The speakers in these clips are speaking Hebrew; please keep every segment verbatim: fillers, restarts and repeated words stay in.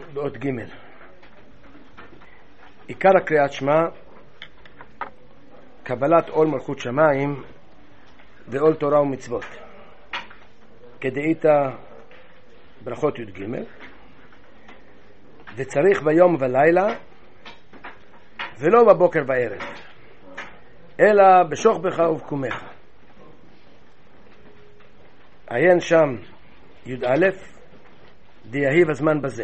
באות ג' עיקר הקריאת שמע קבלת עול מלכות שמיים ועול תורה ומצוות כדאית ברכות י' ג' וצריך ביום ולילה ולא בבוקר וערב אלא בשוכבך ובקומך. עיין שם י"א דיהיב הזמן בזה,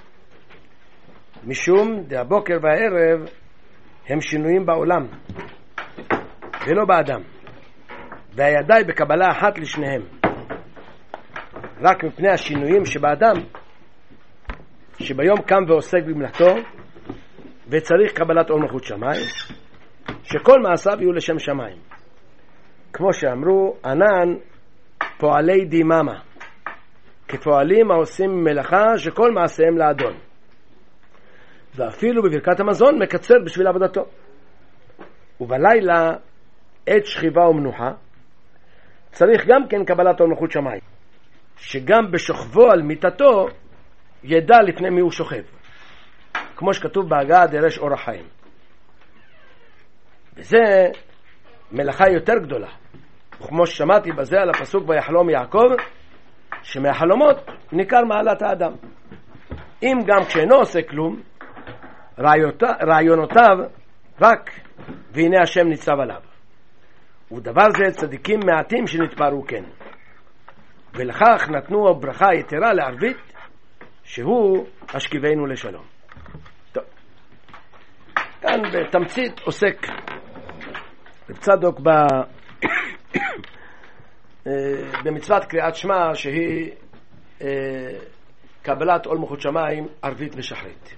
משום דהבוקר והערב הם שינויים בעולם ולא באדם, והידי בקבלה אחת לשניהם, רק מפני השינויים שבאדם שביום קם ועוסק במלאכתו וצריך קבלת עול מלכות שמיים, שכל מעשיו יהיו לשם שמיים, כמו שאמרו ענן פועלי דיממה, כפועלים העושים מלאכה שכל מעשיהם לאדון, ואפילו בברכת המזון מקצר בשביל עבודתו. ובלילה עת שכיבה ומנוחה צריך גם כן קבלת עול מלכות שמיים, שגם בשוכבו על מיטתו ידע לפני מי הוא שוכב, כמו שכתוב בהגה דרש אור החיים. וזה מלאכה יותר גדולה, וכמו ששמעתי בזה על הפסוק ויחלום יעקב, שמהחלומות ניכר מעלת האדם. אם גם כשאינו עושה כלום, רעיונותיו רק והנה השם ניצב עליו. ודבר זה צדיקים מעטים שנתפארו כן, ולכך נתנו ברכה יתרה לערבית, שהוא השכיבנו לשלום. טוב, כאן בתמצית עוסק רב צדוק ב... במצוות קריאת שמע, שהיא קבלת עול מלכות שמיים ערבית ושחרית.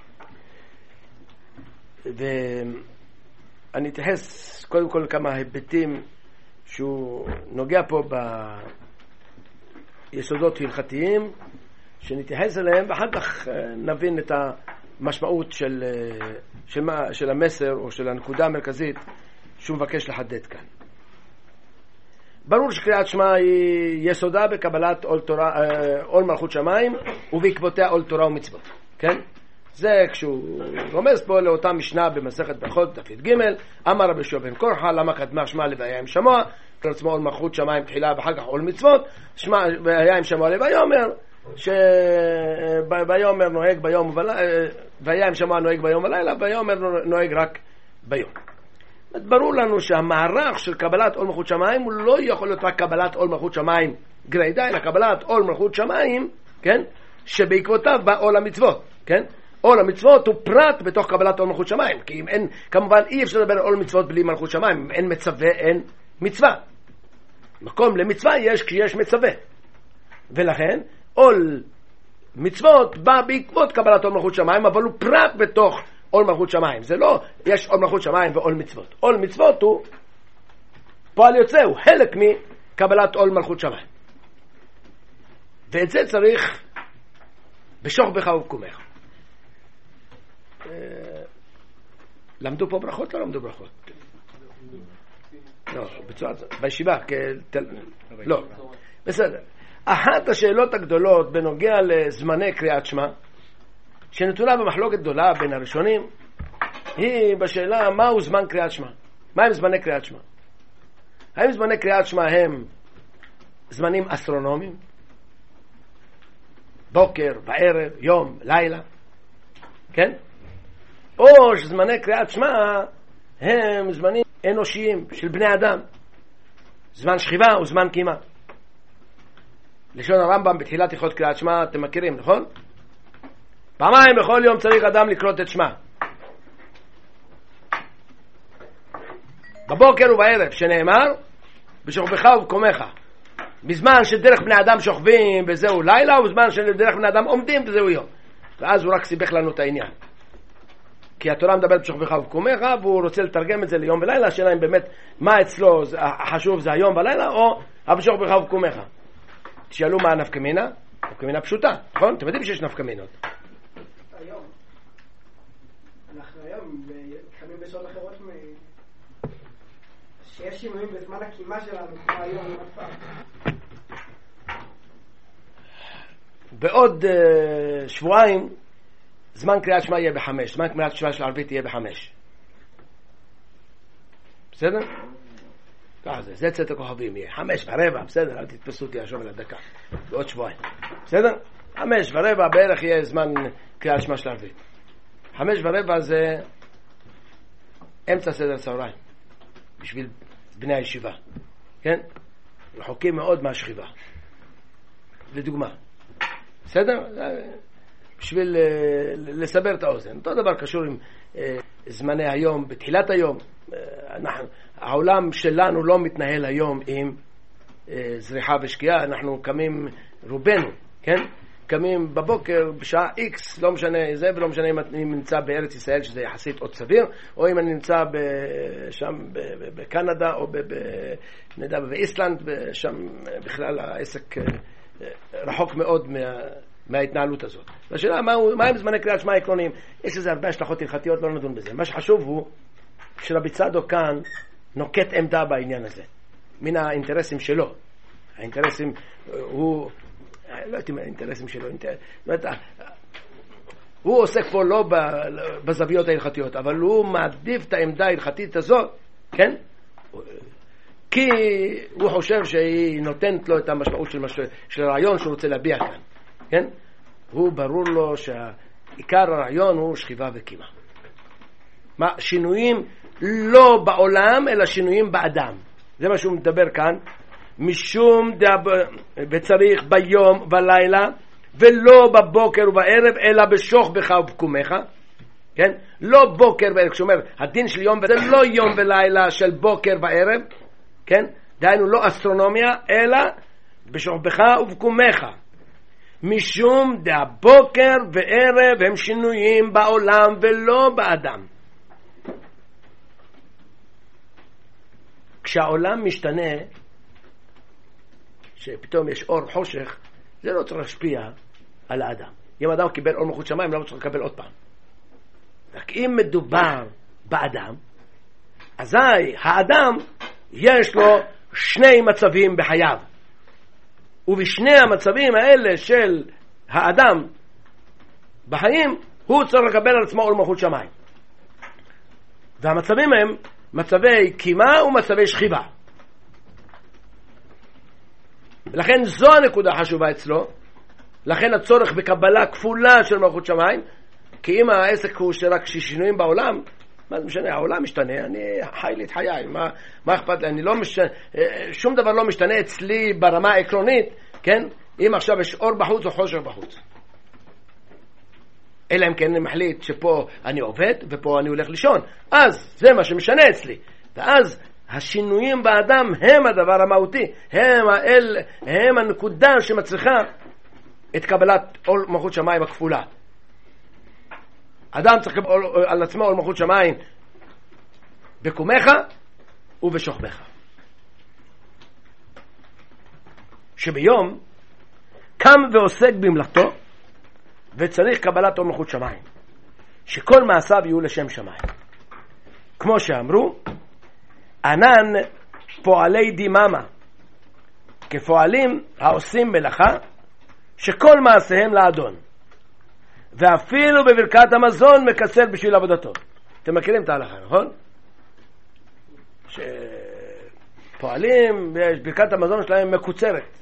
ואני אתייחס קודם כל כמה היבטים שהוא נוגע פה ביסודות הלכתיים שנתייחס אליהם, ואחר כך נבין את המשמעות של, של, של המסר או של הנקודה המרכזית שהוא מבקש לחדד כאן. ברור שקריאת שמע היא יסודה בקבלת עול תורה, עול מלכות שמיים ובעקבותיה עול תורה ומצוות, כן? זה כשהוא רומז פה לאותה משנה במסכת ברכות דף י"ג, אמר רבי יהושע בן קורחה למה קדמה שמע לוויה עם שמוע, עצמו עול מלכות שמיים תחילה ואחר כך עול מצוות, שמע והיה עם שמוע לוויאמר, שביומר נוהג ביום ולילה, והיה עם שמוע נוהג ביום ולילה, ויאמר נוהג רק ביום. ברור לנו שהמערך של קבלת עול מלכות שמיים הוא לא יכול להיות רק קבלת עול מלכות שמיים גרידא, אלא קבלת עול מלכות שמיים, כן, שבעקבותיו בא עול המצוות, כן? עול המצוות הוא פרט בתוך קבלת עול מלכות שמיים, כי אם אין, כמובן אי אפשר לדבר על עול מצוות בלי מלכות שמיים. אם אין מצווה אין מצווה. מקום למצווה יש כשיש מצווה, ולכן עול מצוות בא בעקבות קבלת עול מלכות שמיים, אבל הוא פרט בתוך עול מלכות שמיים. זה לא יש עול מלכות שמיים ועול מצוות. עול מצוות הוא פועל יוצא, הוא חלק מקבלת עול מלכות שמיים, ואת זה צריך בשוכבך ובקומך. למדו פה ברכות? לא למדו ברכות? לא, בישיבה לא, בסדר. אחת השאלות הגדולות בנוגע לזמני קריאת שמע שנתונה במחלוקת גדולה בין הראשונים היא בשאלה מהו זמן קריאת שמע. מה הם זמני קריאת שמע? האם זמני קריאת שמע הם זמנים אסטרונומיים, בוקר וערב, יום, לילה, כן? או שזמני קריאת שמע הם זמנים אנושיים של בני אדם, זמן שכיבה וזמן קימה. לשון הרמב"ם בתחילת הלכות קריאת שמע אתם מכירים, נכון? פעמיים בכל יום צריך אדם לקרות את שמע, בבוקר ובערב, שנאמר בשוכבך ובקומך, בזמן שדרך בני אדם שוכבים וזהו לילה, ובזמן שדרך בני אדם עומדים וזהו יום. ואז הוא רק סיבך לנו את העניין, כי התורה מדברת בשוכבך ובקומך, והוא רוצה לתרגם את זה ליום ולילה. השאלה אם באמת מה אצלו החשוב זה היום ולילה או בשוכבך ובקומך. תשאלו מה הנפקא מינה? נפקא מינה פשוטה, נכון? אתם יודעים שיש נפקא מינות. היום אנחנו היום קמים בשעות אחרות מ... שיש שינויים בזמן הקימה שלנו כמו היום. בעוד uh, שבועיים זמן קריאת שמע יהיה בחמש, זמן קריאת שמע של ערבית יהיה בחמש. בסדר? ככה זה, זה צאת הכוכבים יהיה, חמש ורבע, בסדר, אל תתפסו אותי עכשיו על הדקה, בעוד שבועיים, בסדר? חמש ורבע בערך יהיה זמן קריאת שמע של ערבית. חמש ורבע זה אמצע סדר צהריים, בשביל בני הישיבה, כן? רחוקים מאוד מהשכיבה, לדוגמה, בסדר? בשביל לסבר את האוזן. אותו דבר קשור עם זמני היום, בתחילת היום. אנחנו, העולם שלנו לא מתנהל היום עם זריחה ושקיעה, אנחנו קמים רובנו, כן? קמים בבוקר בשעה X, לא משנה זה, ולא משנה אם אני נמצא בארץ ישראל שזה יחסית עוד סביר, או אם אני נמצא שם בקנדה או נדע באיסלנד, שם בכלל העסק רחוק מאוד מה, מההתנהלות הזאת. השאלה, מה, מה הם זמני קריאת שמע עקרוניים? יש איזה הרבה השלכות הלכתיות, לא נדון בזה. מה שחשוב הוא שרבי צדוק כאן נוקט עמדה בעניין הזה, מן האינטרסים שלו. האינטרסים, הוא, לא יודעת אם האינטרסים שלו, אינטרס, הוא עוסק פה לא בזוויות ההלכתיות, אבל הוא מעדיף את העמדה ההלכתית הזאת, כן? כי הוא חושב שהיא נותנת לו את המשמעות של, מש... של הרעיון שהוא רוצה להביע כאן, כן? הוא ברור לו שעיקר הרעיון הוא שכיבה וקימה. מה? שינויים לא בעולם, אלא שינויים באדם. זה מה שהוא מדבר כאן. משום דב... בצריך ביום ולילה, ולא בבוקר ובערב, אלא בשוך בך ובקומך. כן? לא בוקר וערב. כשאומר, הדין של יום ולילה, לא יום ולילה של בוקר וערב, כן? דהיינו לא אסטרונומיה, אלא בשוכבך ובקומך. משום דהבוקר וערב הם שינויים בעולם ולא באדם. כשהעולם משתנה, שפתאום יש אור חושך, זה לא צריך להשפיע על האדם. אם האדם קיבל אור מלכות שמיים, לא צריך לקבל עוד פעם. רק אם מדובר באדם, אזי האדם יש לו שני מצבים בחייו. ובשני המצבים האלה של האדם בחיים, הוא צריך לקבל על עצמו עול מלכות שמיים. והמצבים הם מצבי קימה ומצבי שכיבה. לכן זו הנקודה החשובה אצלו. לכן הצורך בקבלה כפולה של מלכות שמיים, כי אם העסק הוא שרק שינויים בעולם, מה זה משנה? העולם משתנה, אני חי לי את חיי, מה, מה אכפת לי? אני לא משנה, שום דבר לא משתנה אצלי ברמה העקרונית, כן? אם עכשיו יש אור בחוץ או חושך בחוץ. אלא אם כן אני מחליט שפה אני עובד ופה אני הולך לישון, אז זה מה שמשנה אצלי. ואז השינויים באדם הם הדבר המהותי, הם, האל, הם הנקודה שמצריכה את קבלת עול מלכות שמיים הכפולה. אדם צריך לקבל על עצמו עול מלכות שמיים בקומך ובשוכבך. שביום קם ועוסק במלאכתו וצריך קבלת עול מלכות שמיים, שכל מעשיו יהיו לשם שמיים. כמו שאמרו, ענן פועלי דיממה, כפועלים העושים מלאכה שכל מעשיהם לאדון, ואפילו בברכת המזון מקצר בשביל עבודתו. אתם מכירים את ההלכה, נכון? שפועלים, ברכת המזון שלהם מקוצרת.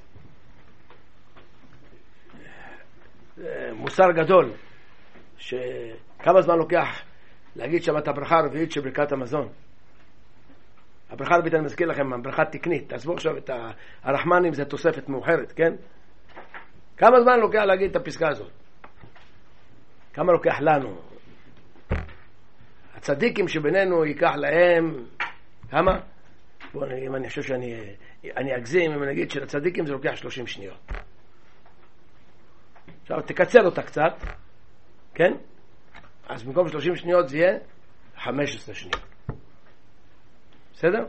מוסר גדול, שכמה זמן לוקח להגיד שם את הברכה הרביעית של ברכת המזון. הברכה הרביעית, אני מזכיר לכם, הברכה תקנית. תעזבו עכשיו את הרחמנים, זה תוספת מאוחרת, כן? כמה זמן לוקח להגיד את הפסקה הזאת? כמה לוקח לנו? הצדיקים שבינינו ייקח להם כמה? בואו, אם אני חושב שאני אני אגזים, אם אני אגיד שלצדיקים זה לוקח שלושים שניות. עכשיו תקצר אותה קצת, כן? אז במקום שלושים שניות זה יהיה חמש עשרה שניות. בסדר?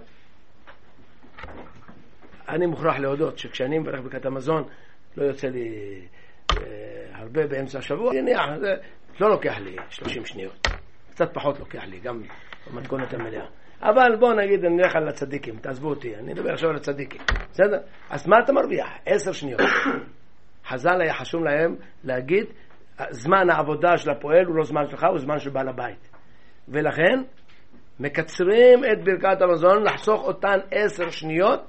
אני מוכרח להודות שכשאני מברך ברכת המזון לא יוצא לי אה, הרבה באמצע השבוע, אני, זה לא לוקח לי שלושים שניות, קצת פחות לוקח לי, גם במתכונת המלאה. אבל בואו נגיד, אני נלך על הצדיקים, תעזבו אותי, אני אדבר עכשיו על הצדיקים. בסדר? אז מה אתה מרוויח? עשר שניות. חז"ל היה חשוב להם להגיד זמן העבודה של הפועל הוא לא זמן שלך, הוא זמן של בעל הבית. ולכן מקצרים את ברכת המזון, לחסוך אותן עשר שניות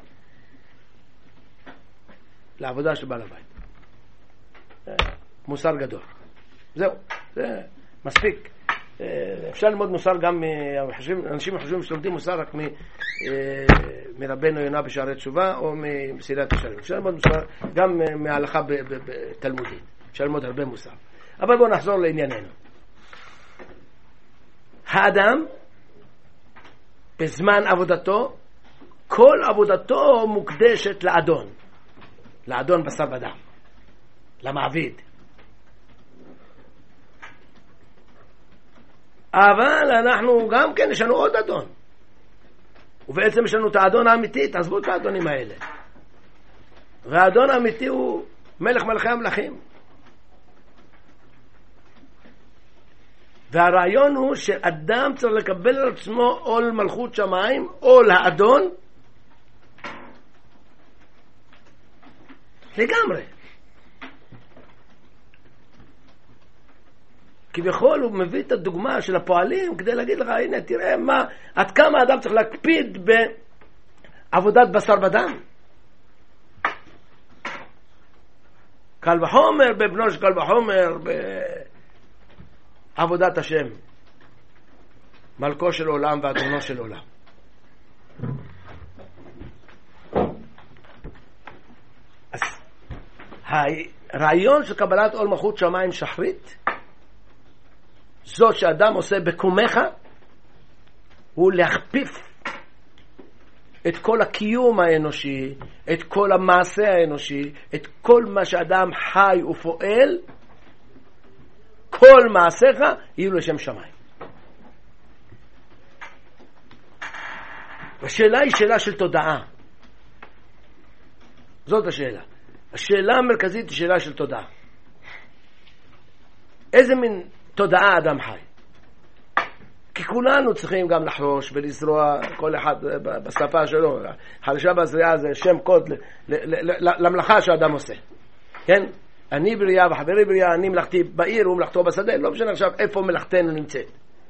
לעבודה של בעל הבית. מוסר גדול. זהו, זה מספיק. אפשר ללמוד מוסר גם, אנשים חושבים שלומדים מוסר רק מרבנו יונה בשערי תשובה או ממסילת ישרים. אפשר ללמוד מוסר גם מההלכה בתלמודית. אפשר ללמוד הרבה מוסר. אבל בואו נחזור לענייננו. האדם בזמן עבודתו, כל עבודתו מוקדשת לאדון, לאדון בשר ודם, למעביד. אבל אנחנו גם כן יש לנו עוד אדון, ובעצם יש לנו את האדון האמיתי. תעזבו את האדונים האלה, והאדון האמיתי הוא מלך מלכי המלכים. והרעיון הוא שאדם צריך לקבל על עצמו עול מלכות שמיים, עול האדון לגמרי. כביכול הוא מביא את הדוגמה של הפועלים כדי להגיד לך, הנה תראה מה, עד כמה האדם צריך להקפיד בעבודת בשר ודם. קל וחומר בבנו של קל וחומר בעבודת השם, מלכו של עולם ואדונו של עולם. אז הרעיון של קבלת עול מלכות שמיים שחרית, זאת שאדם עושה בקומך, הוא להכפיף את כל הקיום האנושי, את כל המעשה האנושי, את כל מה שאדם חי ופועל, כל מעשיך יהיו לשם שמיים. השאלה היא שאלה של תודעה. זאת השאלה. השאלה המרכזית היא שאלה של תודעה. איזה מין תודעה אדם חי? כי כולנו צריכים גם לחרוש ולזרוע, כל אחד בשפה שלו. חרשה בזריעה זה שם קוד למלאכה שאדם עושה. כן? אני בריאה וחברי בריאה, אני מלאכתי בעיר ומלאכתו בשדה. לא משנה עכשיו איפה מלאכתנו נמצאת.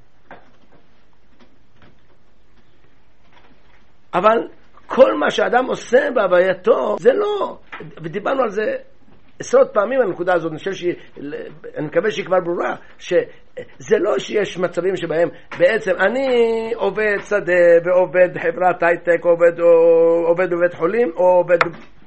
אבל כל מה שאדם עושה בהווייתו זה לא, ודיברנו על זה עשרות פעמים הנקודה הזאת. אני חושב שהיא, אני מקווה שהיא כבר ברורה, שזה לא שיש מצבים שבהם בעצם אני עובד שדה ועובד חברת הייטק, עובד, או, עובד בבית חולים, או עובד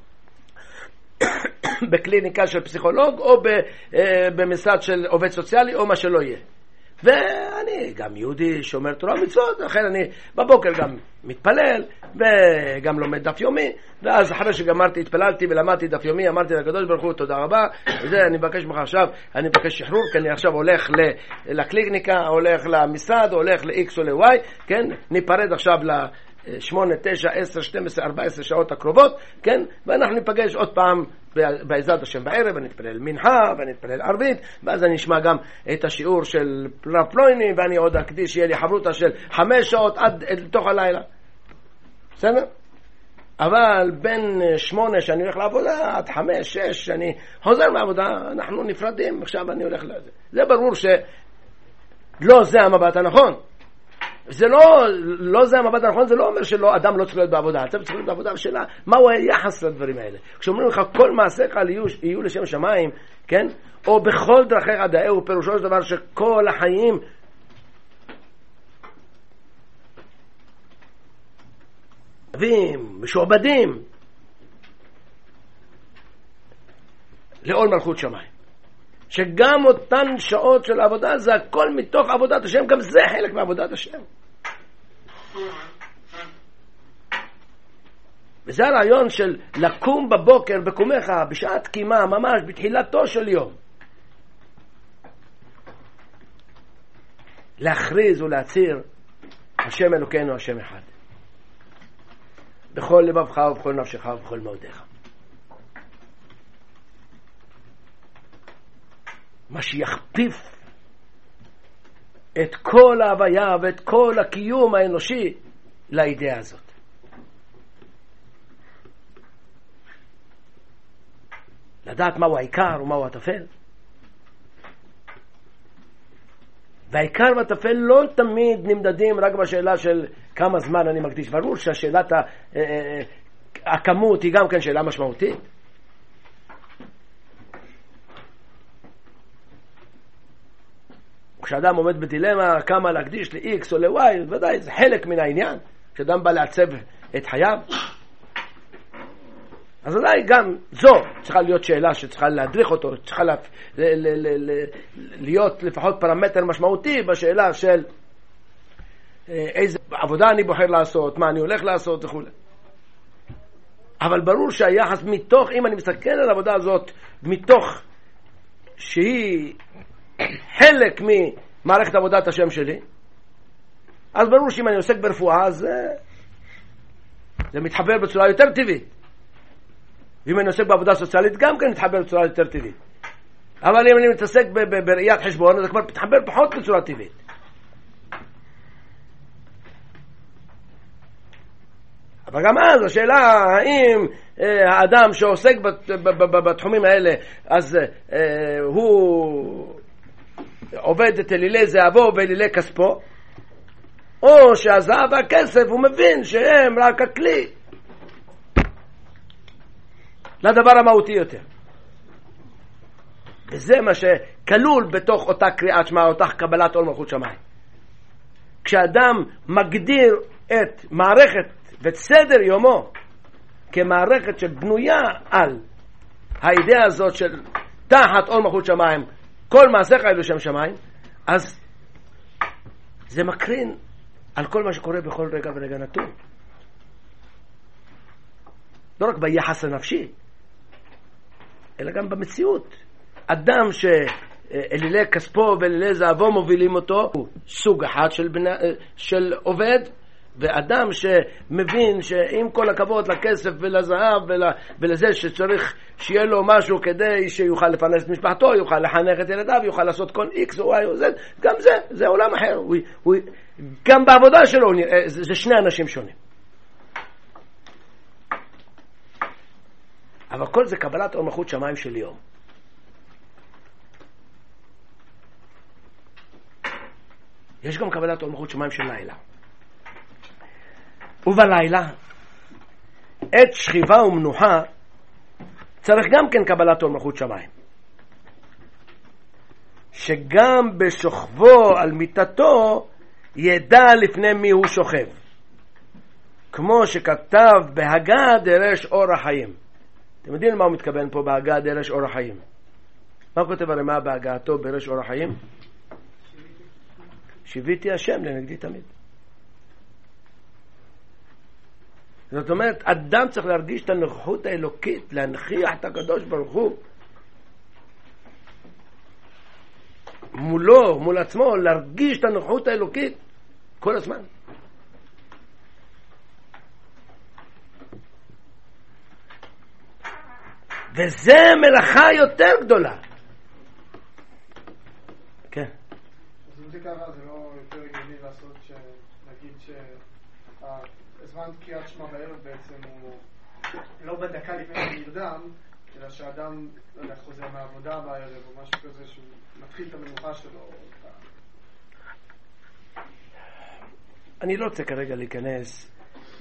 בקליניקה של פסיכולוג, או במשרד של עובד סוציאלי, או מה שלא יהיה. ואני גם יהודי שומר תורה ומצוות, לכן אני בבוקר גם מתפלל וגם לומד דף יומי, ואז אחרי שגמרתי התפללתי ולמדתי דף יומי, אמרתי לקדוש ברוך הוא תודה רבה, וזה אני מבקש ממך עכשיו, אני מבקש שחרור, כי אני עכשיו הולך לקליניקה, הולך למשרד, הולך ל-X או ל-Y, כן? ניפרד עכשיו ל-שמונה, תשע, עשר, שתים עשרה, ארבע עשרה שעות הקרובות, כן? ואנחנו ניפגש עוד פעם בעזרת השם בערב, אני אתפלל מנחה ואני אתפלל ערבית, ואז אני אשמע גם את השיעור של רב פלויני, ואני עוד אקדיש שיהיה לי חברותה של חמש שעות עד לתוך הלילה. בסדר? אבל בין שמונה שאני הולך לעבודה עד חמש, שש שאני חוזר מהעבודה, אנחנו נפרדים, עכשיו אני הולך לזה. זה ברור שלא זה המבט הנכון. זה לא, לא זה המבט הנכון, זה לא אומר שלא, אדם לא צריך להיות בעבודה. אתה צריך להיות בעבודה בשאלה, מהו היחס לדברים האלה? כשאומרים לך, כל מעשיך יהיו, יהיו לשם שמיים, כן? או בכל דרכיך דאהו, פירושו של דבר שכל החיים משועבדים לעול מלכות שמיים. שגם אותן שעות של עבודה זה הכל מתוך עבודת השם, גם זה חלק מעבודת השם. וזה הרעיון של לקום בבוקר בקומך בשעת קימה, ממש בתחילתו של יום, להכריז ולהצהיר השם אלוקינו השם אחד, בכל לבבך ובכל נפשך ובכל מאודיך. מה שיכפיף את כל ההוויה ואת כל הקיום האנושי לידיעה הזאת. לדעת מהו העיקר ומהו הטפל. והעיקר והטפל לא תמיד נמדדים רק בשאלה של כמה זמן אני מקדיש. ברור שהשאלת הכמות היא גם כן שאלה משמעותית. כשאדם עומד בדילמה כמה להקדיש ל-X או ל-Y, ודאי זה חלק מן העניין. כשאדם בא לעצב את חייו, אז אולי גם זו צריכה להיות שאלה שצריכה להדריך אותו, צריכה לה, ל, ל, ל, ל, להיות לפחות פרמטר משמעותי בשאלה של איזה עבודה אני בוחר לעשות, מה אני הולך לעשות וכו'. אבל ברור שהיחס מתוך, אם אני מסתכל על העבודה הזאת, מתוך שהיא חלק ממערכת עבודת השם שלי, אז ברור שאם אני עוסק ברפואה, אז זה מתחבר בצורה יותר טבעית. ואם אני עוסק בעבודה סוציאלית, גם כן מתחבר בצורה יותר טבעית. אבל אם אני מתעסק בראיית חשבון, אז זה כבר מתחבר פחות בצורה טבעית. אבל גם אז השאלה, האם האדם שעוסק בתחומים האלה, אז הוא עובד את אלילי זהבו ואלילי כספו, או שהזהב והכסף הוא מבין שהם רק הכלי לדבר המהותי יותר. וזה מה שכלול בתוך אותה קריאת שמע, אותה קבלת עול מלכות שמיים. כשאדם מגדיר את מערכת ואת סדר יומו כמערכת שבנויה על האידאה הזאת של תחת עול מלכות שמיים, כל מעשיך אלו שם שמיים, אז זה מקרין על כל מה שקורה בכל רגע ורגע נתון. לא רק ביחס הנפשי, אלא גם במציאות. אדם שאלילי כספו ואלילי זהבו מובילים אותו, הוא סוג אחד של, בנה, של עובד, ואדם שמבין שעם כל הכבוד לכסף ולזהב ול, ולזה שצריך שיהיה לו משהו כדי שיוכל לפרנס את משפחתו, יוכל לחנך את ילדיו, יוכל לעשות כל X או Y או Z, גם זה, זה עולם אחר. הוא, הוא, גם בעבודה שלו זה, זה שני אנשים שונים. אבל כל זה קבלת עול מלכות שמיים של יום. יש גם קבלת עול מלכות שמיים של לילה. ובלילה, עת שכיבה ומנוחה, צריך גם כן קבלת עול מלכות שמיים. שגם בשוכבו על מיטתו ידע לפני מי הוא שוכב. כמו שכתב בהגה דרש אור החיים. אתם יודעים למה הוא מתכוון פה בהגה דרש אור החיים? מה הוא כותב הרמ"א בהגעתו ברש אור החיים? שיוויתי השם לנגדי תמיד. זאת אומרת, אדם צריך להרגיש את הנוכחות האלוקית, להנכיח את הקדוש ברוך הוא מולו, מול עצמו, להרגיש את הנוכחות האלוקית כל הזמן. וזה מלאכה יותר גדולה. כן. אז אם זה ככה, זה לא יותר הגיוני לעשות, נגיד שהזמן קריאת שמע בערב בעצם הוא לא בדקה לפני שנרדם, אלא שאדם חוזר מהעבודה בערב או משהו כזה שהוא מתחיל את המנוחה שלו. אני לא רוצה כרגע להיכנס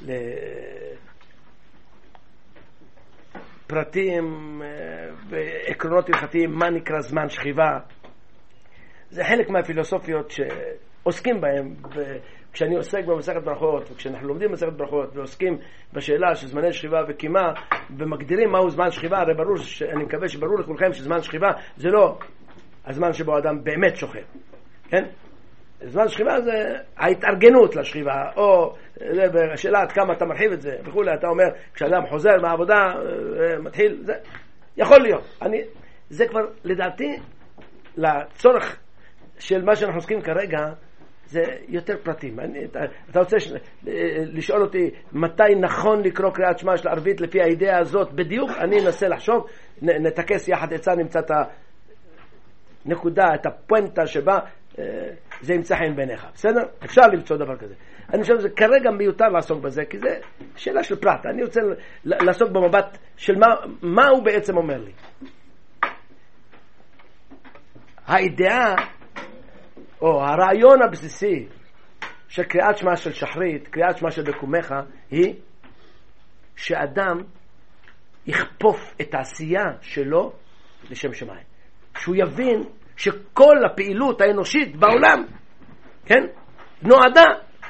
לפרטים ועקרונות הלכתיים מה נקרא זמן שכיבה. זה חלק מהפילוסופיות שעוסקים בהם, וכשאני עוסק במסכת ברכות וכשאנחנו לומדים במסכת ברכות ועוסקים בשאלה של זמני שכיבה וקימה ומגדירים מהו זמן שכיבה, הרי ברור, אני מקווה שברור לכולכם שזמן שכיבה זה לא הזמן שבו אדם באמת שוכב, כן? זמן שכיבה זה ההתארגנות לשכיבה, או השאלה עד כמה אתה מרחיב את זה וכולי. אתה אומר כשאדם חוזר מהעבודה מתחיל, זה יכול להיות. אני, זה כבר לדעתי לצורך של מה שאנחנו עוסקים כרגע זה יותר פרטים. אני, אתה, אתה רוצה ש, לשאול אותי מתי נכון לקרוא קריאת שמע של ערבית לפי האידאה הזאת בדיוק, אני אנסה לחשוב, נ, נתקס יחד עצה, נמצא את הנקודה, את הפואנטה שבה זה ימצא חן בעיניך. בסדר? אפשר למצוא דבר כזה. אני חושב שזה כרגע מיותר לעסוק בזה, כי זה שאלה של פרט. אני רוצה לעסוק במבט של מה, מה הוא בעצם אומר לי. האידאה או הרעיון הבסיסי של קריאת שמע של שחרית, קריאת שמע של בקומך, היא שאדם יכפוף את העשייה שלו לשם שמיים. שהוא יבין שכל הפעילות האנושית בעולם, כן, נועדה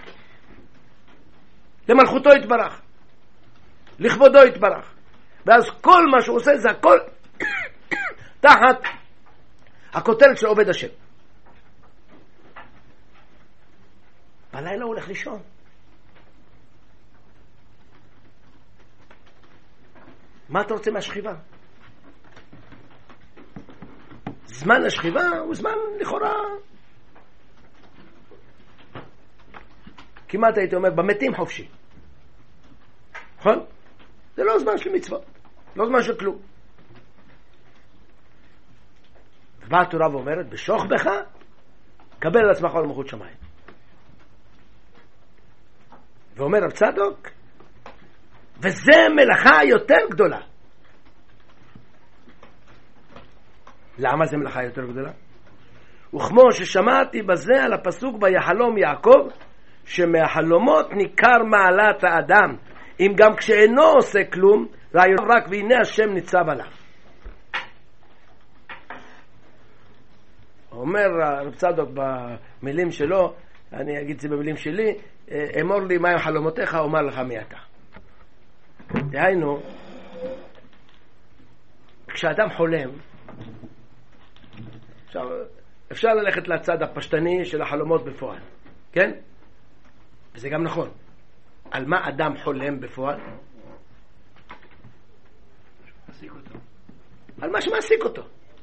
למלכותו יתברך, לכבודו יתברך. ואז כל מה שהוא עושה זה הכל תחת הכותרת של עובד השם. בלילה הוא הולך לישון. מה אתה רוצה מהשכיבה? זמן השכיבה הוא זמן לכאורה כמעט הייתי אומר במתים חופשי, נכון? זה לא זמן של מצוות, לא זמן של כלום. מה התורה ואומרת? בשוך בך קבל על עצמך עול מלכות שמיים. ואומר רב צדוק, וזה מלאכה יותר גדולה. למה זה מלאכה יותר גדולה? וכמו ששמעתי בזה על הפסוק ביחלום יעקב, שמהחלומות ניכר מעלת האדם, אם גם כשאינו עושה כלום, רעיון רק והנה השם ניצב עליו. אומר רב צדוק במילים שלו, אני אגיד את זה במילים שלי, אמור לי מהם חלומותיך, אומר לך מי אתה. דהיינו, כשאדם חולם, עכשיו, אפשר ללכת לצד הפשטני של החלומות בפועל, כן? וזה גם נכון. על מה אדם חולם בפועל? מעסיק אותו. על מה שמעסיק אותו.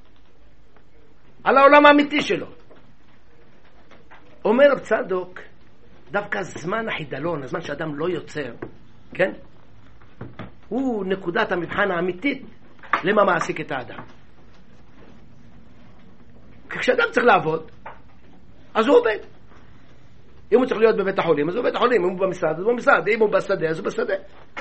על העולם האמיתי שלו. אומר רב צדוק, דווקא זמן החידלון, הזמן שאדם לא יוצר, כן? הוא נקודת המבחן האמיתית למה מעסיק את האדם. כשאדם צריך לעבוד, אז הוא עובד. אם הוא צריך להיות בבית החולים, אז הוא בבית החולים. אם הוא במשרד, אז הוא במשרד. אם הוא בשדה, אז הוא בשדה.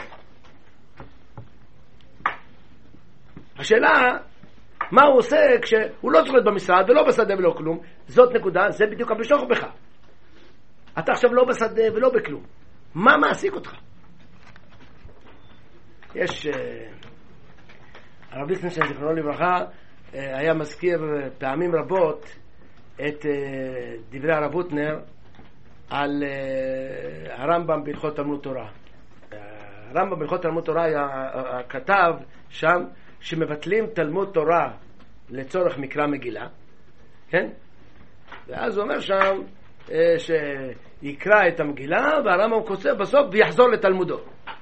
השאלה, מה הוא עושה כשהוא לא צריך להיות במשרד ולא בשדה ולא כלום? זאת נקודה, זה בדיוק המשוך בך. אתה עכשיו לא בשדה ולא בכלום. מה מעסיק אותך? יש, הרב ליכטנשטיין זיכרונו לברכה, היה מזכיר פעמים רבות את דברי הרב הוטנר על הרמב"ם בהלכות תלמוד תורה. הרמב"ם בהלכות תלמוד תורה היה כתב שם שמבטלים תלמוד תורה לצורך מקרא מגילה, כן? ואז הוא אומר שם שיקרא את המגילה, והרמב"ם כותב בסוף ויחזור לתלמודו.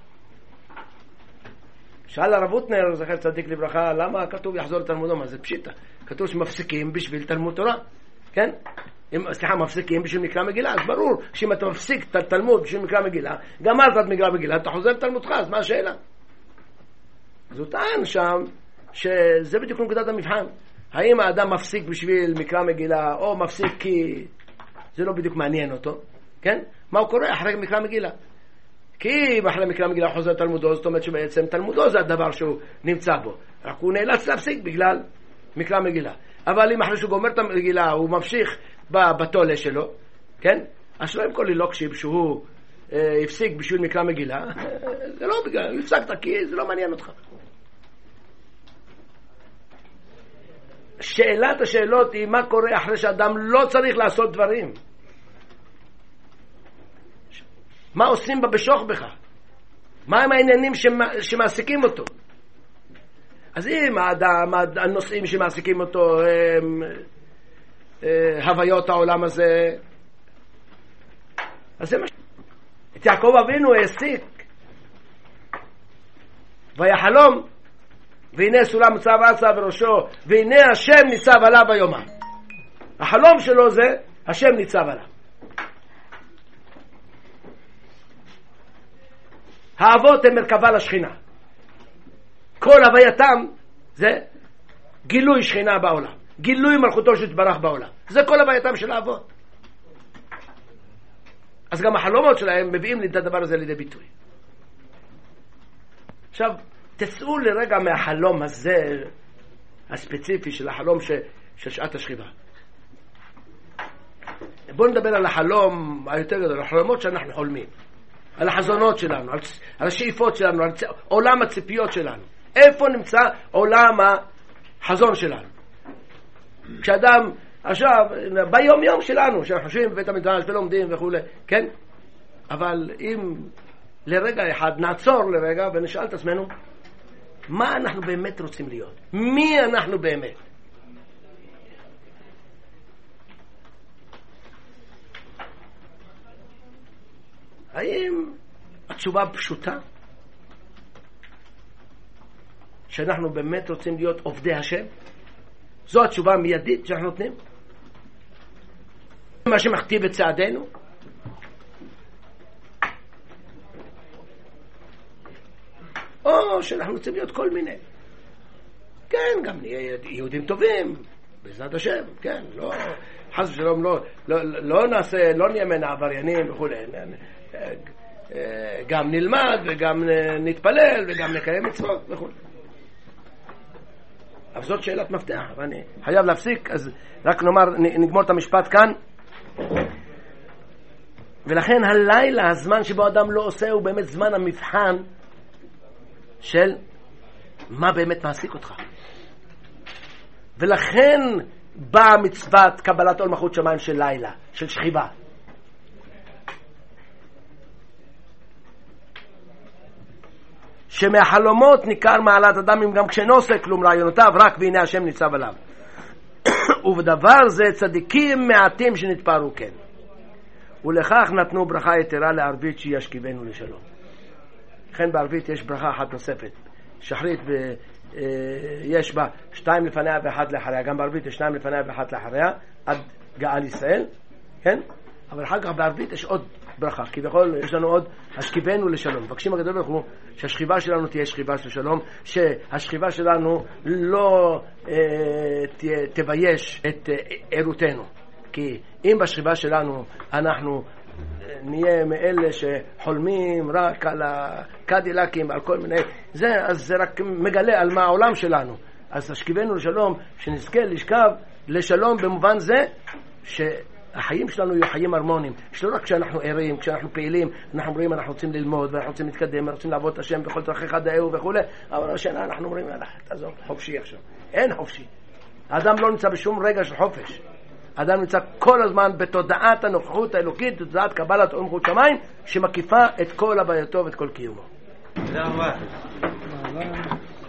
שאל הרב הוטנר, זכר צדיק לברכה, למה כתוב יחזור לתלמודו? מה זה פשיטה? כתוב שמפסיקים בשביל תלמוד תורה, כן? אם, סליחה, מפסיקים בשביל מקרא מגילה, אז ברור שאם אתה מפסיק את התלמוד בשביל מקרא מגילה, גמרת את מקרא מגילה, אתה חוזר לתלמודך, אז מה השאלה? אז הוא טען שם שזה בדיוק נקודת המבחן. האם האדם מפסיק בשביל מקרא מגילה, או מפסיק כי זה לא בדיוק מעניין אותו, כן? מה הוא קורא אחרי מקרא מגילה? כי אם אחרי מקרא מגילה חוזר תלמודו, זאת אומרת שבעצם תלמודו זה הדבר שהוא נמצא בו, רק הוא נאלץ להפסיק בגלל מקרא מגילה. אבל אם אחרי שהוא גומר את המגילה הוא ממשיך בתולה שלו, כן? אז לא עם כל לילוקשיב שהוא אה, הפסיק בשביל מקרא מגילה, זה לא בגלל, הפסקת כי זה לא מעניין אותך. שאלת השאלות היא מה קורה אחרי שאדם לא צריך לעשות דברים. מה עושים בה בשוך בך? מה הם העניינים שמעסיקים אותו? אז אם האדם, הנושאים שמעסיקים אותו הם הוויות העולם הזה, אז זה מה ש... את יעקב אבינו העסיק ויחלום והנה סולם צב עצה בראשו והנה השם ניצב עליו ביומה. החלום שלו זה השם ניצב עליו. האבות הם מרכבה לשכינה. כל הווייתם זה גילוי שכינה בעולם, גילוי מלכותו שתברך בעולם. זה כל הווייתם של האבות. אז גם החלומות שלהם מביאים לי את הדבר הזה לידי ביטוי. עכשיו תצאו לרגע מהחלום הזה הספציפי של החלום ש... של שעת השכיבה. בואו נדבר על החלום היותר גדול, על החלומות שאנחנו חולמים, על החזונות שלנו, על, על השאיפות שלנו, על עולם הציפיות שלנו. איפה נמצא עולם החזון שלנו? כשאדם, עכשיו, ביום יום שלנו, שאנחנו חושבים בבית המדרש ולומדים וכו', כן? אבל אם לרגע אחד נעצור לרגע ונשאל את עצמנו, מה אנחנו באמת רוצים להיות? מי אנחנו באמת? האם התשובה פשוטה? שאנחנו באמת רוצים להיות עובדי השם? זו התשובה המיידית שאנחנו נותנים? מה שמכתיב את צעדינו? או שאנחנו רוצים להיות כל מיני. כן, גם נהיה יהודים טובים, בעזרת השם, כן, לא, חס ושלום, לא, לא, לא נעשה, לא נהיה מן העבריינים וכו'. גם נלמד וגם נתפלל וגם נקיים מצוות וכו'. אבל זאת שאלת מפתח, ואני חייב להפסיק, אז רק נאמר, נגמור את המשפט כאן. ולכן הלילה, הזמן שבו אדם לא עושה, הוא באמת זמן המבחן של מה באמת מעסיק אותך. ולכן באה מצוות קבלת עול מלכות שמיים של לילה, של שכיבה. שמהחלומות ניכר מעלת אדם אם גם כשאינו עושה כלום, רעיונותיו רק והנה השם ניצב עליו. ובדבר זה צדיקים מעטים שנתפארו כן. ולכך נתנו ברכה יתרה לערבית שישכיבנו לשלום. לכן בערבית יש ברכה אחת נוספת. שחרית ב, אה, יש בה שתיים לפניה ואחת לאחריה. גם בערבית יש שתיים לפניה ואחת לאחריה עד גאל ישראל, כן? אבל אחר כך בערבית יש עוד ברכה, כי בכל יש לנו עוד השכיבנו לשלום. מבקשים הגדול ברוך הוא שהשכיבה שלנו תהיה שכיבה של שלום, שהשכיבה שלנו לא אה, ת, תבייש את אה, עירותנו. כי אם בשכיבה שלנו אנחנו נהיה מאלה שחולמים רק על הקדילקים, על כל מיני זה, אז זה רק מגלה על מה העולם שלנו. אז השכיבנו לשלום, שנזכה לשכב לשלום במובן זה שהחיים שלנו יהיו חיים הרמוניים, שלא רק כשאנחנו ערים, כשאנחנו פעילים, אנחנו אומרים אנחנו רוצים ללמוד ואנחנו רוצים להתקדם, אנחנו רוצים לעבוד את השם בכל דרכיך דאהו וכו', אבל השנה אנחנו אומרים תעזוב, חופשי עכשיו. אין חופשי. האדם לא נמצא בשום רגע של חופש. האדם נמצא כל הזמן בתודעת הנוכחות האלוקית, בתודעת קבלת עול מלכות שמיים, שמקיפה את כל הווייתו ואת כל קיומו. תודה רבה.